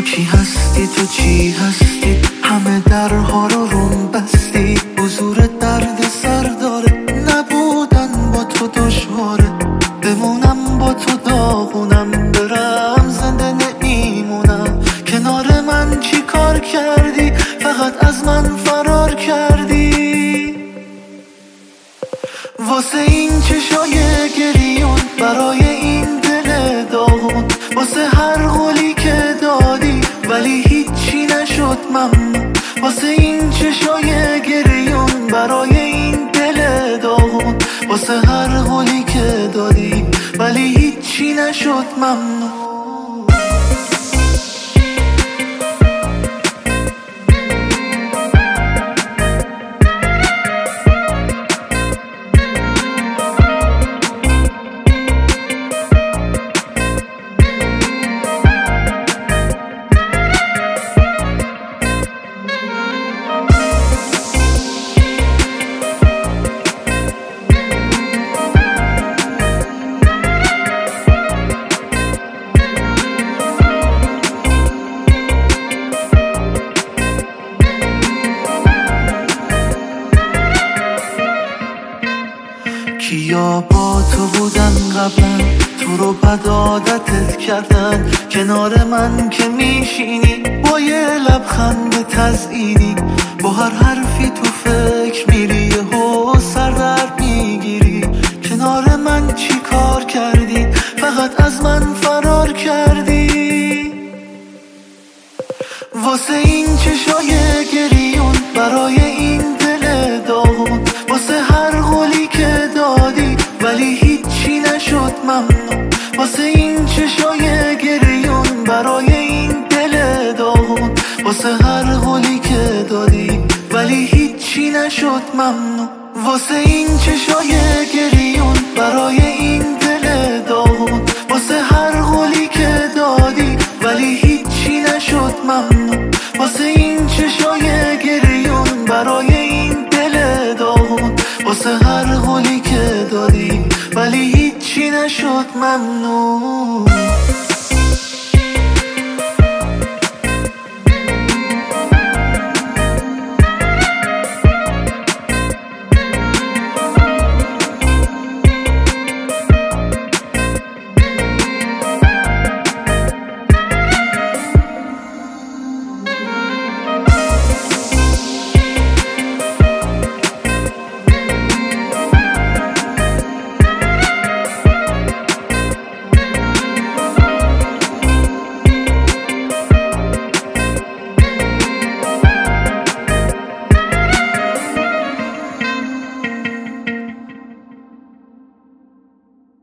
کی هستی تو چی هستی؟ همه درها رو روم بستی. حضورت درد سر داره، نبودن با تو دشواره. بمونم با تو داغونم، برم زنده نمیمونم. کنار من چی کار کردی؟ فقط از من فرار کردی. واسه این چشای گریون، برای این دل داغون، واسه هر قولی که دادی ولی هیچی نشد ممنون. واسه این چشای گریون، برای این دل داغون، واسه هر قولی که دادی ولی هیچی نشد ممنون. کیا با تو بودن قبلا، تو رو بد عادتت کردن. کنار من که میشینی با یه لبخند تزئینی، با هر حرفی تو فکر میری، یهو سر درد میگیری. کنار من چی کار کردی؟ فقط از من فرار کردی. واسه این چشای گریون، برای این دل داغون، واسه هر قولی که دادی ولی هیچی نشد ممنون. واسه این چشای گریون، برای این دل داغون، واسه هر قولی که دادی ولی هیچی نشد ممنون. واسه این چشای گریون، برای این دل داغون، واسه هر قولی که دادی ولی هیچی نشد ممنون. واسه این چشای گریون، برای این دل داغون، واسه هر قولی که دادی ولی هیچی نشد ممنون.